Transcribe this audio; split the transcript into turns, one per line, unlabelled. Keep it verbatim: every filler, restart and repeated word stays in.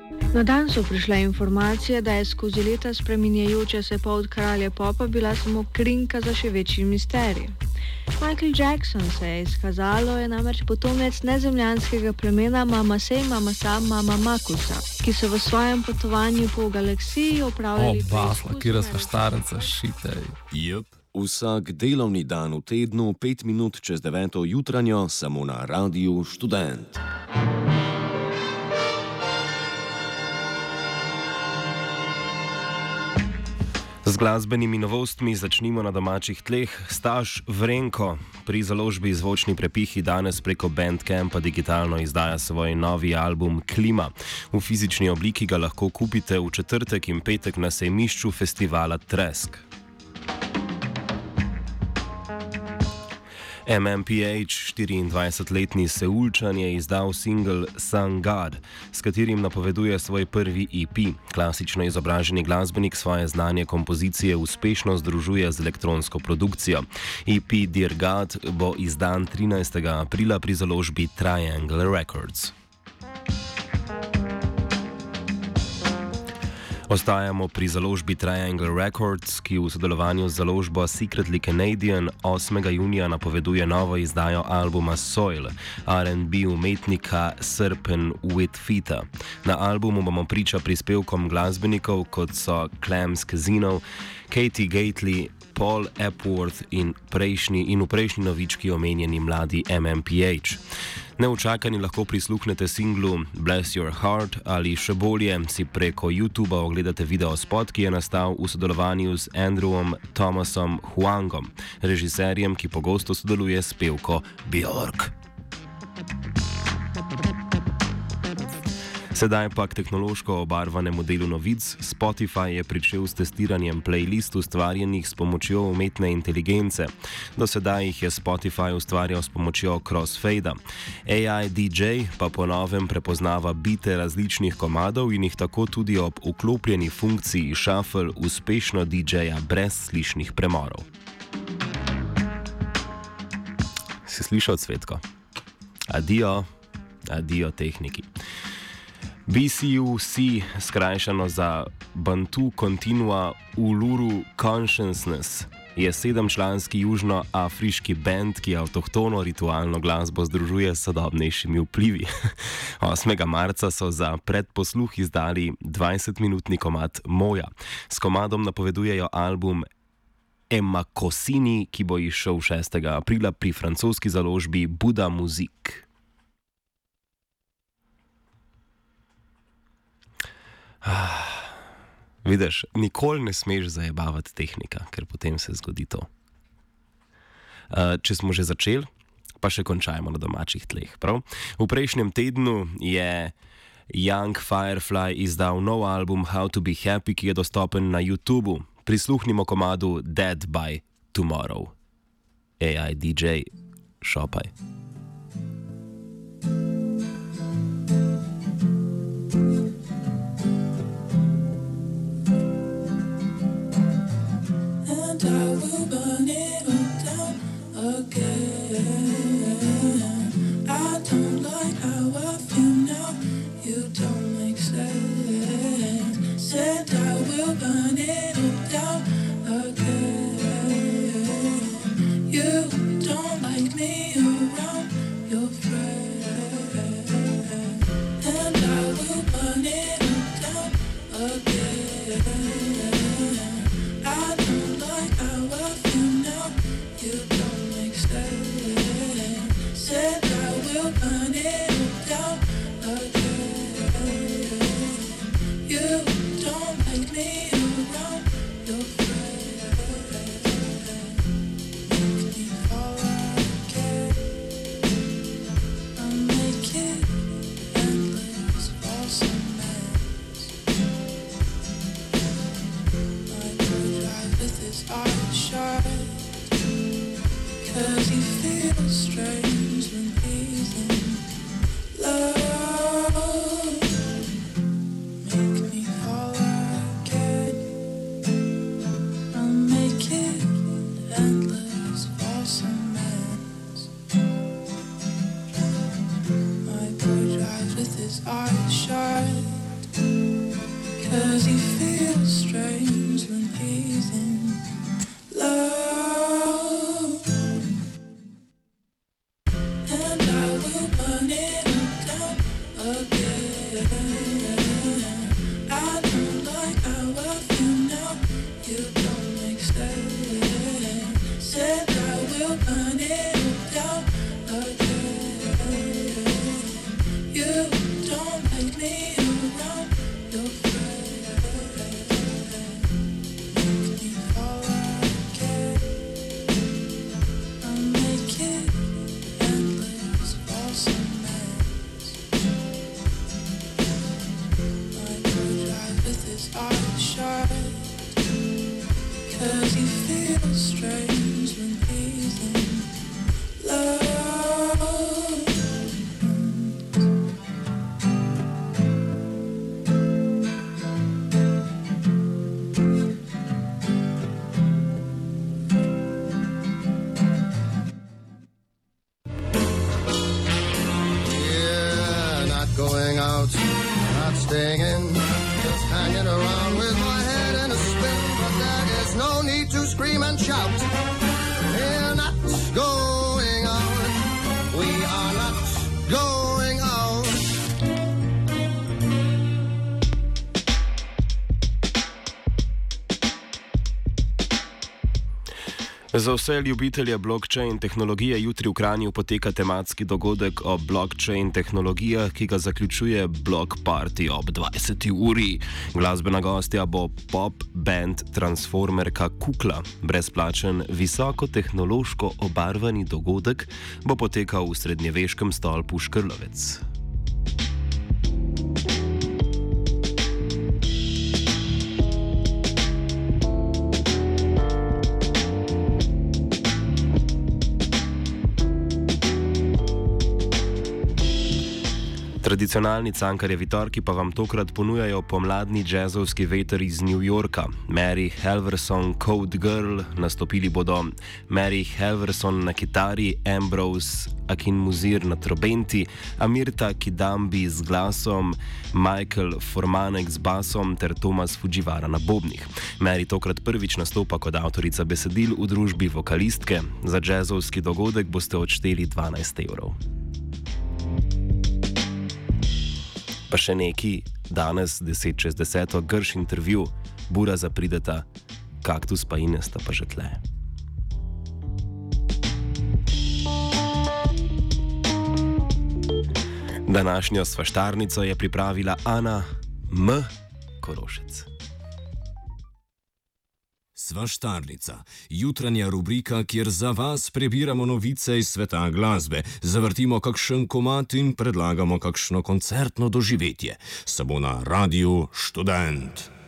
Na dan so prišle informacije, da je skozi leta spreminjajoča se pot kralja popa bila samo krinka za še večji misterij. Michael Jackson, se je izkazalo, je namreč potomec nezemljanskega plemena Mamasej Mamasa Mama Makusa, ki so v svojem potovanju po galaksiji opravljali
basla, kjer so štarenca šitej.
Jep, vsak delovni dan v tednu, pet minut čez deveto jutranjo, samo na Radiu Študent.
Z glasbenimi novostmi začnimo na domačih tleh. Staš Vrenko pri založbi Zvočni prepihi danes preko Bandcampa digitalno izdaja svoj novi album Klima. V fizični obliki ga lahko kupite v četrtek in petek na sejmišču festivala Tresk. M M P H, štiriindvajsetletni Seulčan, je izdal singel Sun God, s katerim napoveduje svoj prvi E P. Klasično izobraženi glasbenik svoje znanje kompozicije uspešno združuje z elektronsko produkcijo. E P Dear God bo izdan trinajstega aprila pri založbi Triangle Records. Ostajamo pri založbi Triangle Records, ki v sodelovanju z založbo Secretly Canadian osmega junija napoveduje novo izdajo albuma Soil, R and B umetnika Serpen Whitfita. Na albumu bomo priča prispevkom glasbenikov, kot so Clams Casino, Katie Gately, Paul Epworth in, prejšnji, in v prejšnji novički omenjeni mladi M M P H. Neučakani lahko prisluhnete singlu Bless Your Heart ali še bolje si preko YouTubea ogledate videospot, ki je nastal v sodelovanju z Andrewom Thomasom Huangom, režiserjem, ki pogosto sodeluje s pevko Björk. Sedaj pa k tehnološko obarvanemu delu novic. Spotify je pričel s testiranjem playlist ustvarjenih s pomočjo umetne inteligence. Do sedaj jih je Spotify ustvarjal s pomočjo crossfada. A I D J pa po novem prepoznava bite različnih komadov in jih tako tudi ob vklopljeni funkciji shuffle uspešno D J-ja brez slišnih premorov. Si slišal, Cvetko? Adijo, adijo tehniki. B C U C, skrajšano za Bantu Continua Uluru Consciousness, je sedemčlanski južnoafriški bend, ki avtohtono ritualno glasbo združuje s sodobnejšimi vplivi. osmega marca so za predposluh izdali dvajsetminutni komad Moja. S komadom napovedujejo album Emakosini, ki bo izšel šestega aprila pri francoski založbi Buda Music. Ah, vidiš, nikoli ne smeš zajebavati tehnika, ker potem se zgodi to. Uh, če smo že začeli, pa še končajmo na domačih tleh. Prav? V prejšnjem tednu je Young Firefly izdal nov album How to be Happy, ki je dostopen na YouTubu. Prisluhnimo komadu Dead by Tomorrow. A I D J, šopaj.
Make me fall again. Going out, not staying in, just hanging around with my head in a spin. But there is no need to scream and shout. We're not going out. We are not going out.
Za vse ljubitelje blockchain tehnologije jutri v Kranju poteka tematski dogodek o blockchain tehnologijah, ki ga zaključuje Block Party ob dvajseti uri. Glasbena gostja bo pop band Transformerka Kukla. Brezplačen, visokotehnološko obarvani dogodek bo potekal v srednjeveškem stolpu Škrlovec. Tradicionalni Cankarjevi torki pa vam tokrat ponujajo pomladni džezovski veter iz New Yorka. Mary Helverson, Code Girl, nastopili bodo Mary Helverson na kitari, Ambrose Akinmuzir na trobenti, Amirta Kidambi z glasom, Michael Formanek z basom ter Tomas Fujiwara na bobnih. Mary tokrat prvič nastopa kot avtorica besedil v družbi vokalistke. Za džezovski dogodek boste odšteli dvanajst evrov. Pa še neki, danes deset čez deseto, grš intervju, bura zaprideta, Kaktus pa Ines sta pa že tle. Današnjo svaštarnico je pripravila Ana M. Korošec.
Svaštarnica, jutranja rubrika, kjer za vas prebiramo novice iz sveta glasbe, zavrtimo kakšen komad in predlagamo kakšno koncertno doživetje. Samo na Radiu Študent.